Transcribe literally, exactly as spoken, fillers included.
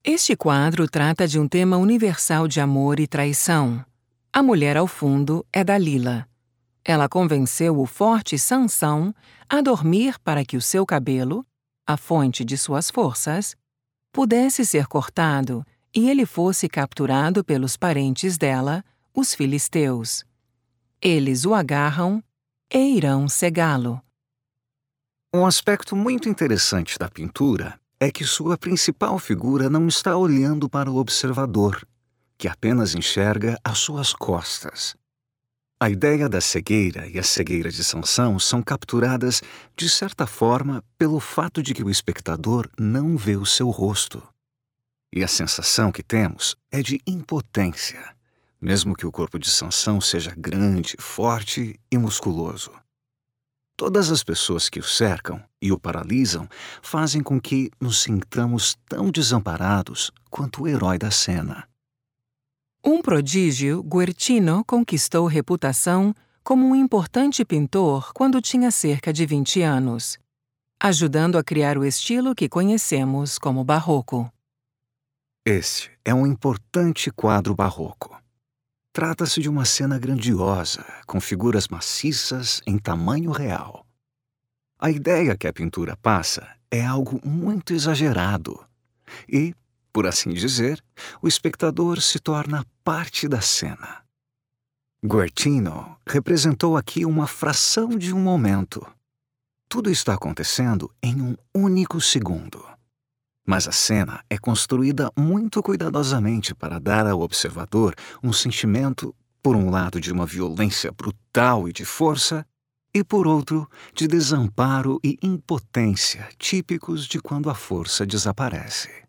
Este quadro trata de um tema universal de amor e traição. A mulher ao fundo é Dalila. Ela convenceu o forte Sansão a dormir para que o seu cabelo, a fonte de suas forças, pudesse ser cortado e ele fosse capturado pelos parentes dela, os filisteus. Eles o agarram e irão cegá-lo. Um aspecto muito interessante da pintura é que sua principal figura não está olhando para o observador, que apenas enxerga as suas costas. A ideia da cegueira e a cegueira de Sansão são capturadas, de certa forma, pelo fato de que o espectador não vê o seu rosto. E a sensação que temos é de impotência, mesmo que o corpo de Sansão seja grande, forte e musculoso. Todas as pessoas que o cercam e o paralisam fazem com que nos sintamos tão desamparados quanto o herói da cena. Um prodígio, Guercino conquistou reputação como um importante pintor quando tinha cerca de vinte anos, ajudando a criar o estilo que conhecemos como barroco. Este é um importante quadro barroco. Trata-se de uma cena grandiosa, com figuras maciças em tamanho real. A ideia que a pintura passa é algo muito exagerado e, por assim dizer, o espectador se torna parte da cena. Guercino representou aqui uma fração de um momento. Tudo está acontecendo em um único segundo. Mas a cena é construída muito cuidadosamente para dar ao observador um sentimento, por um lado, de uma violência brutal e de força, e, por outro, de desamparo e impotência típicos de quando a força desaparece.